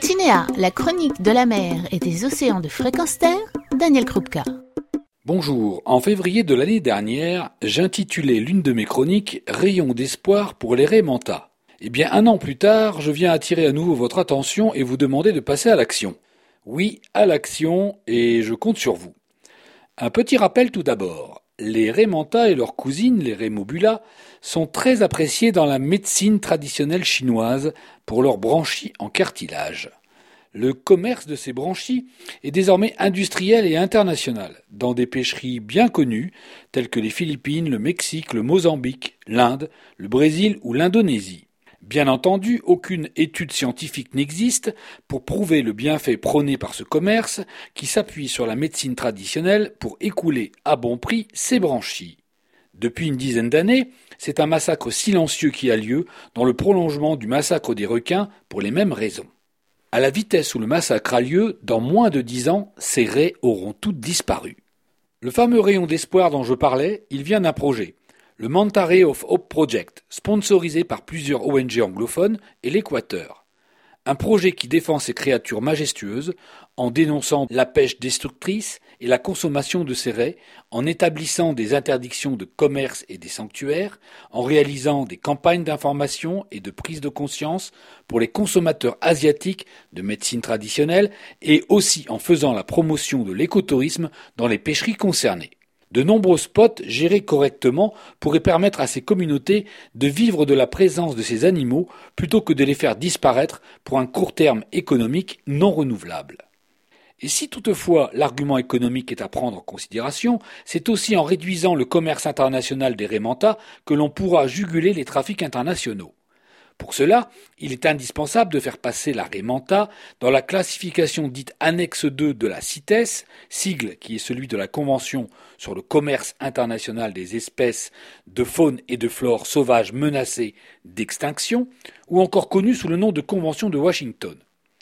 Tinea, la chronique de la mer et des océans de Fréquence Terre, Daniel Krupka. Bonjour, en février de l'année dernière, j'intitulais l'une de mes chroniques « Rayons d'espoir pour les raies manta ». Eh bien, un an plus tard, je viens attirer à nouveau votre attention et vous demander de passer à l'action. Oui, à l'action, et je compte sur vous. Un petit rappel tout d'abord. Les raies manta et leurs cousines, les raies mobula, sont très appréciées dans la médecine traditionnelle chinoise pour leurs branchies en cartilage. Le commerce de ces branchies est désormais industriel et international, dans des pêcheries bien connues, telles que les Philippines, le Mexique, le Mozambique, l'Inde, le Brésil ou l'Indonésie. Bien entendu, aucune étude scientifique n'existe pour prouver le bienfait prôné par ce commerce qui s'appuie sur la médecine traditionnelle pour écouler à bon prix ces branchies. Depuis une dizaine d'années, c'est un massacre silencieux qui a lieu dans le prolongement du massacre des requins pour les mêmes raisons. À la vitesse où le massacre a lieu, dans moins de 10 ans, ces raies auront toutes disparu. Le fameux rayon d'espoir dont je parlais, il vient d'un projet. Le Manta Ray of Hope Project, sponsorisé par plusieurs ONG anglophones et l'Équateur. Un projet qui défend ces créatures majestueuses en dénonçant la pêche destructrice et la consommation de ces raies, en établissant des interdictions de commerce et des sanctuaires, en réalisant des campagnes d'information et de prise de conscience pour les consommateurs asiatiques de médecine traditionnelle et aussi en faisant la promotion de l'écotourisme dans les pêcheries concernées. De nombreux spots gérés correctement pourraient permettre à ces communautés de vivre de la présence de ces animaux plutôt que de les faire disparaître pour un court terme économique non renouvelable. Et si toutefois l'argument économique est à prendre en considération, c'est aussi en réduisant le commerce international des raies manta que l'on pourra juguler les trafics internationaux. Pour cela, il est indispensable de faire passer la raie manta dans la classification dite annexe 2 de la CITES, sigle qui est celui de la Convention sur le commerce international des espèces de faune et de flore sauvages menacées d'extinction, ou encore connue sous le nom de Convention de Washington.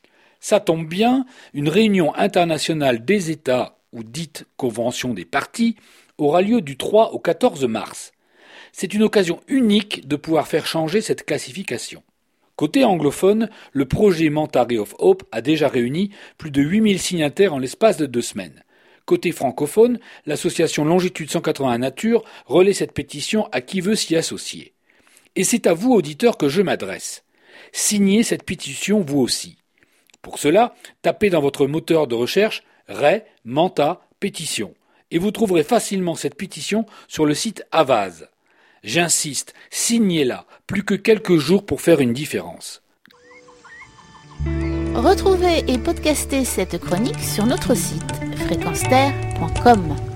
Ça tombe bien, une réunion internationale des États, ou dite Convention des parties, aura lieu du 3 au 14 mars. C'est une occasion unique de pouvoir faire changer cette classification. Côté anglophone, le projet Manta Ray of Hope a déjà réuni plus de 8000 signataires en l'espace de 2 semaines. Côté francophone, l'association Longitude 180 Nature relaie cette pétition à qui veut s'y associer. Et c'est à vous, auditeurs, que je m'adresse. Signez cette pétition vous aussi. Pour cela, tapez dans votre moteur de recherche Ray Manta Pétition et vous trouverez facilement cette pétition sur le site Havas. J'insiste, signez-la, plus que quelques jours pour faire une différence. Retrouvez et podcastez cette chronique sur notre site fréquenceterre.com.